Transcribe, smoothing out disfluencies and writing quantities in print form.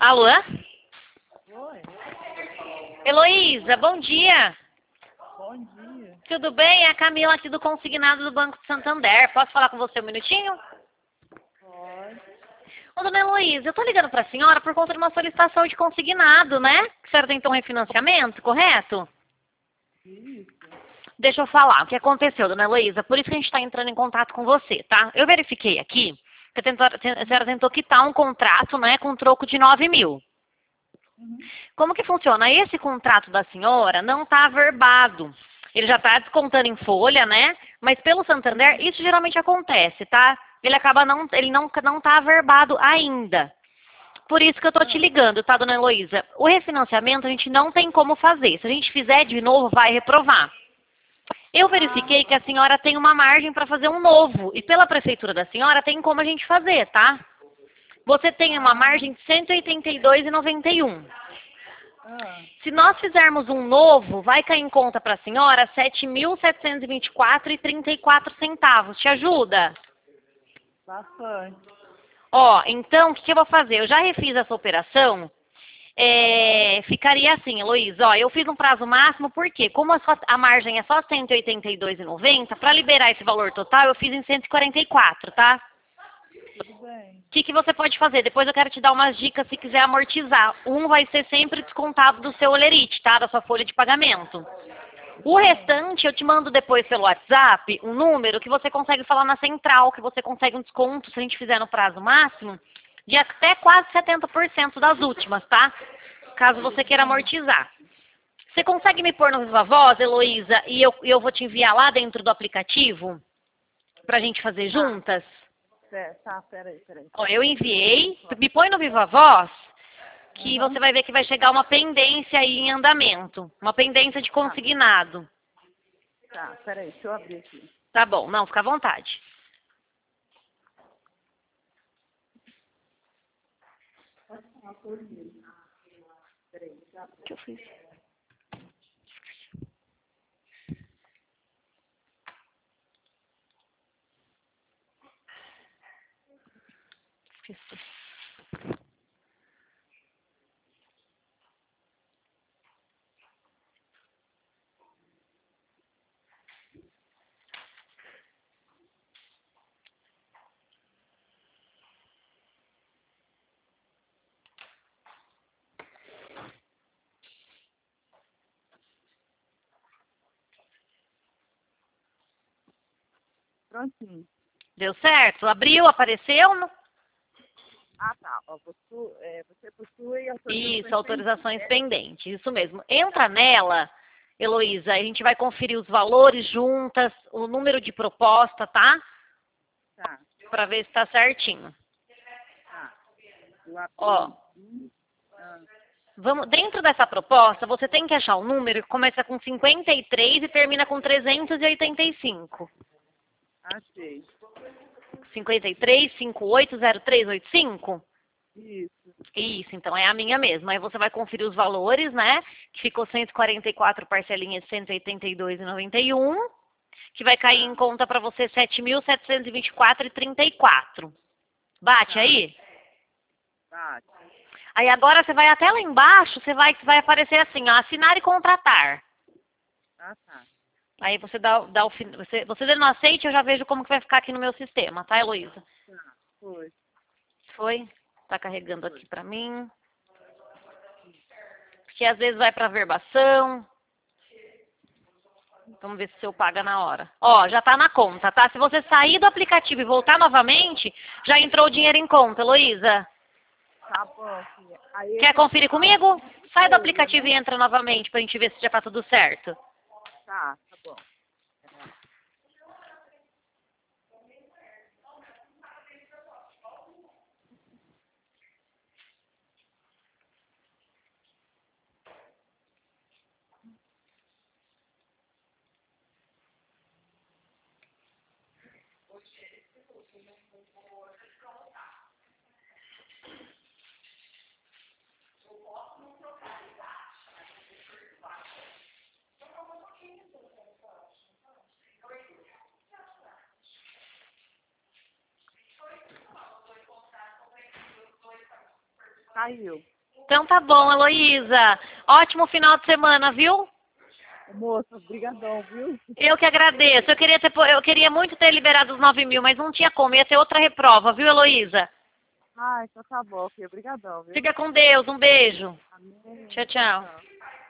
Alô? Oi, Heloísa, bom dia. bom dia. Tudo bem? É a Camila aqui do Consignado do Banco de Santander. Posso falar com você um minutinho? Pode. Ô, dona Heloísa, eu tô ligando pra senhora por conta de uma solicitação de consignado, né? Que a senhora tentou um refinanciamento, correto? Isso. Deixa eu falar o que aconteceu, dona Heloísa. Por isso que a gente está entrando em contato com você, tá? Eu verifiquei aqui que a senhora tentou quitar um contrato, né, com troco de 9 mil. Uhum. Como que funciona? Esse contrato da senhora não está averbado. Ele já está descontando em folha, né? Mas pelo Santander, isso geralmente acontece, tá? Ele não está averbado ainda. Por isso que eu tô te ligando, tá, dona Heloísa? O refinanciamento a gente não tem como fazer. Se a gente fizer de novo, vai reprovar. Eu verifiquei que a senhora tem uma margem para fazer um novo. E pela prefeitura da senhora tem como a gente fazer, tá? Você tem uma margem de R$ 182,91. Ah, Se nós fizermos um novo, vai cair em conta para a senhora R$ 7.724,34. Te ajuda? bastante. Ó, então, o que eu vou fazer? Eu já refiz essa operação. Ficaria assim, Heloísa, ó, eu fiz um prazo máximo, porque como a margem é só R$ 182,90, para liberar esse valor total, eu fiz em 144, tá? Tudo bem. O que você pode fazer? Depois eu quero te dar umas dicas se quiser amortizar. Um vai ser sempre descontado do seu olerite, tá? Da sua folha de pagamento. O restante eu te mando depois pelo WhatsApp um número que você consegue falar na central, que você consegue um desconto, se a gente fizer no prazo máximo, de até quase 70% das últimas, tá? Caso você queira amortizar. Você consegue me pôr no Viva Voz, Heloísa, e eu vou te enviar lá dentro do aplicativo pra gente fazer juntas? Tá, peraí. Ó, eu enviei, me põe no Viva Voz, que Uhum. você vai ver que vai chegar uma pendência aí em andamento, uma pendência de consignado. Tá, peraí, deixa eu abrir aqui. Tá bom, não, fica à vontade. O que eu fiz? Esqueci. Prontinho. Deu certo? Abriu, apareceu? Ah, tá. Ó, você possui autorizações Isso, pendentes, autorizações né? pendentes, isso mesmo. Entra nela, Heloísa, a gente vai conferir os valores juntas, o número de proposta, tá? Tá, Pra ver se tá certinho. tá. Eu abri Ó, aqui. Ah, dentro dessa proposta, você tem que achar um número que começa com 53 e termina com 385. achei. 53 580385? Isso. Isso, então é a minha mesma. Aí você vai conferir os valores, né? Que ficou 144 parcelinhas de 182,91, que vai cair em Tá, conta para você 7.724,34. Bate tá. aí? Tá, Aí agora você vai até lá embaixo, vai aparecer assim, ó, assinar e contratar. tá. Aí você você dando aceite, eu já vejo como que vai ficar aqui no meu sistema, tá, Heloísa? Tá, foi. Foi? Tá carregando aqui pra mim. Porque às vezes vai pra verbação. Vamos ver se o seu paga na hora. Ó, já tá na conta, tá? Se você sair do aplicativo e voltar novamente, já entrou o dinheiro em conta, Heloísa. Tá bom, filha. Aí Quer esse é conferir total comigo? de Sai do folha, aplicativo né? e entra novamente pra gente ver se já tá tudo certo. Tá bom. Peraí. caiu. Então tá bom, Heloísa. Ótimo final de semana, viu? Moça, brigadão, viu? Eu que agradeço. Eu queria muito ter liberado os 9.000, mas não tinha como. Ia ter outra reprova, viu, Heloísa? Ah, então tá bom, filha. Obrigadão, viu? Fica com Deus. Um beijo. Amém. Tchau, tchau. Tchau.